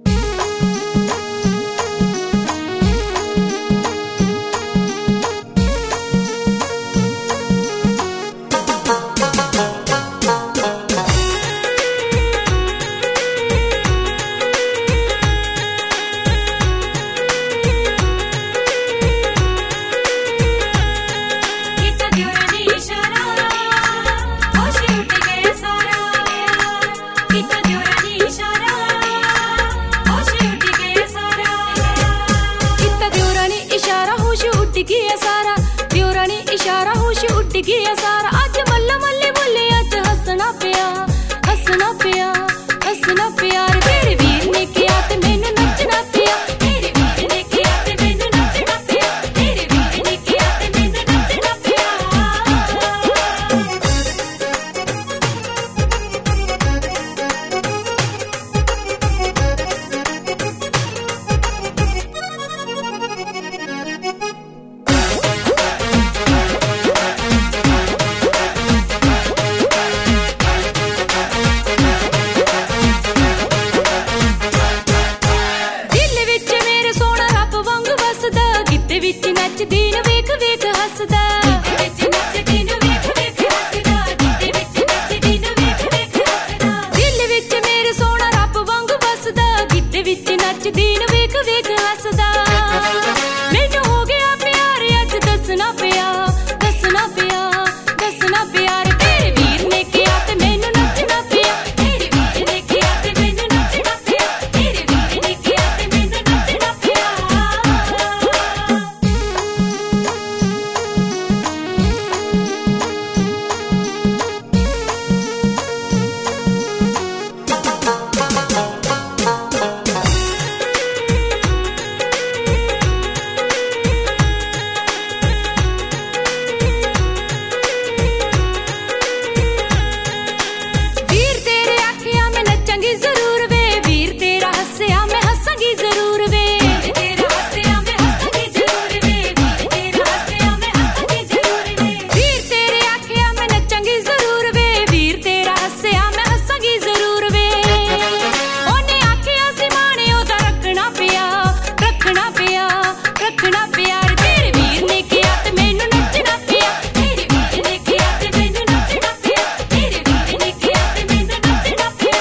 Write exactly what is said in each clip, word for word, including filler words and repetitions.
सारा दियोरा ने इशारा होश उड़ गया सारा। अज मल्ला मल्ले बोले अज हसना पिया हसना पिया हसना पिया। तेरे वीर ने किया ते मैनू नचना पिया, तेरे वीर ने किया ते मैनू नचना पिया, तेरे वीर ने किया ते मैनू नचना पिया। विच नचदी न वेख वेख हसदा, विच नचदी न वेख वेख हसदा, विच नचदी न वेख वेख हसदा। दिल विच मेरे सोना रब वांग बसदा, गिद्ध विच नचदी न वेख वेख हसदा। मैनू हो गया प्यार अज दसना पिया दसना पिया दसना प्यार। तेरे वीर ने किया ते मैनू नचना पिया, तेरे वीर ने किया ते मैनू नचना पिया, तेरे वीर ने किया ते मैनू नचना पिया। जरूर वे वीर तेरा हस्या मैं हसांगी जरूर वे, तेरा हस्या मैं हसांगी जरूर वे, तेरा हस्या मैं हसांगी जरूर वे। वीर तेरे आखिया मैं नचांगी जरूर वे, वीर तेरा हस्या मैं हसांगी जरूर वे। ओने आखिया सी माने ओदा रखना पिया रखना पिया रखना पिया। तेरे वीर ने किया ते मैनू नचना पिया, तेरे वीर ने किया ते मैनू नचना पिया, तेरे वीर ने किया ते मैनू नचना पिया।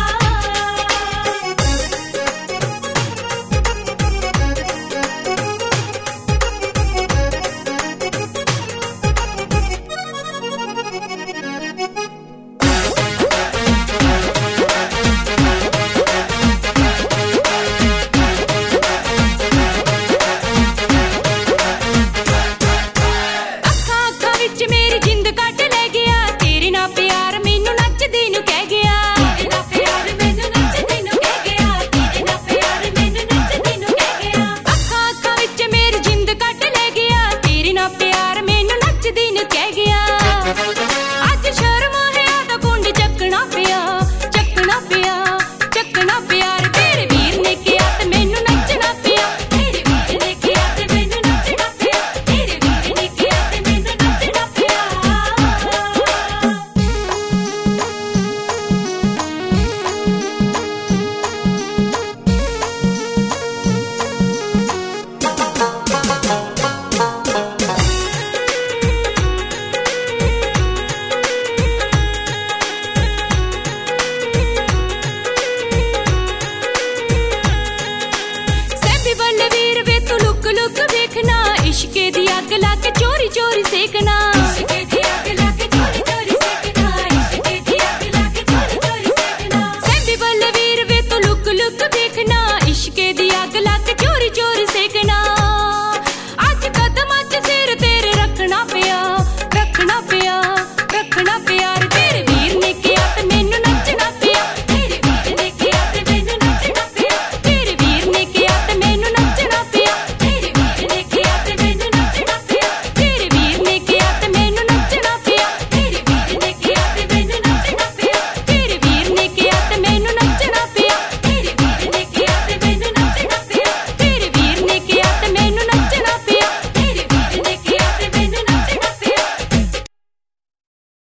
मेरी जिंद कट ले गया तेरे ना प्यार मैनू नचदी नू कह गया, तेरे ना प्यार मैनू नचदी नू कह गया, तेरे ना प्यार मैनू नचदी नू कह गया। अखां अखां विच मेरी जिंद कट ले गया तेरे ना प्यार मैनू नचदी नू कह गया। अज शर्म है दा कुंड चकना पिया चकना पिया चकना प्यार। तेरे वीर ने किया ते मैनू नचना पिया, तेरे वीर ने किया ते मैनू नचना पिया, तेरे वीर ने किया ते मैनू नचना पिया। सैबी बल्ले वीर वे तू लुक लुक देखना, इश्के दी अग ला के चोरी चोरी सेकना।